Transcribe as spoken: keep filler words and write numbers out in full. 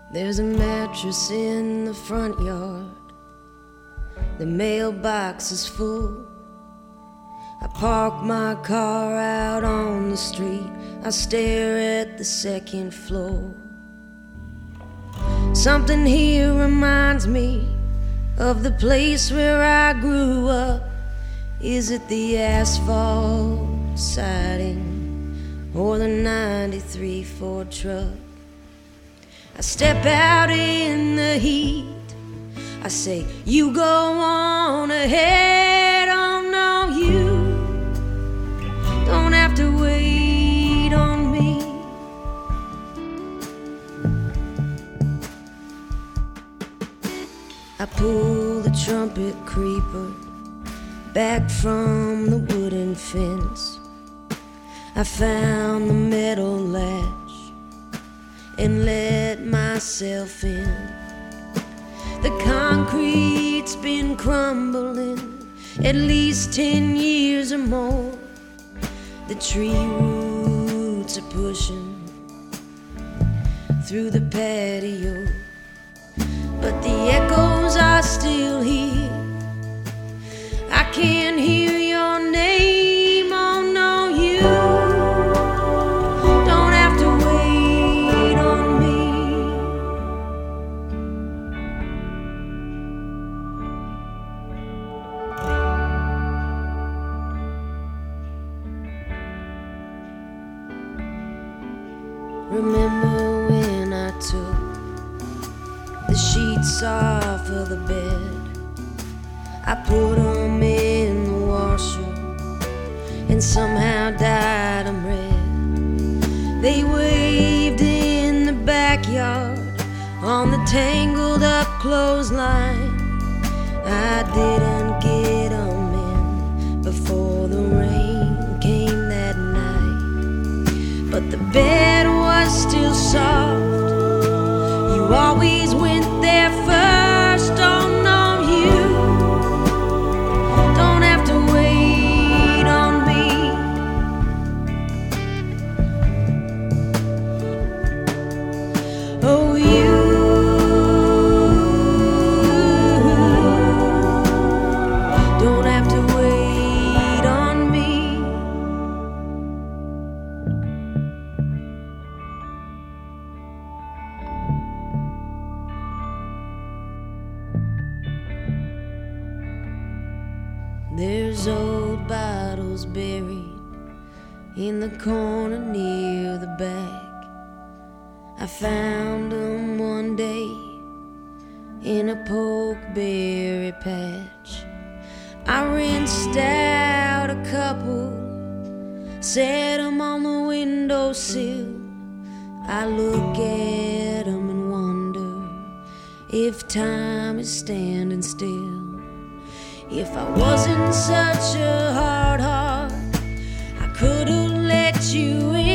There's a mattress in the front yard. The mailbox is full. I park my car out on the street. I stare at the second floor. Something here reminds me of the place where I grew up. Is it the asphalt siding or the ninety-three Ford truck? I step out in the heat. I say, you go on ahead. Oh no, you don't have to wait on me. I pull the trumpet creeper back from the wooden fence. I found the metal latch and let myself in. The concrete's been crumbling at least ten years or more. The tree roots are pushing through the patio, but the echoes are still here. I can't hear your name. Oh no, you don't have to wait on me. Remember when I took the sheets off of the bed? I put them in the washer and somehow dyed them red. They waved in the backyard on the tangled up clothesline. I didn't get them in before the rain came that night, but the bed was still soft. You always went there first. Oh no, you don't have to wait on me. Oh, you don't have to wait on me. There's old bottles buried in the corner near the back. I found them one day in a pokeberry patch. I rinsed out a couple, set them on the windowsill. I look at them and wonder if time is standing still. If I wasn't such a hard heart, I could have let you in.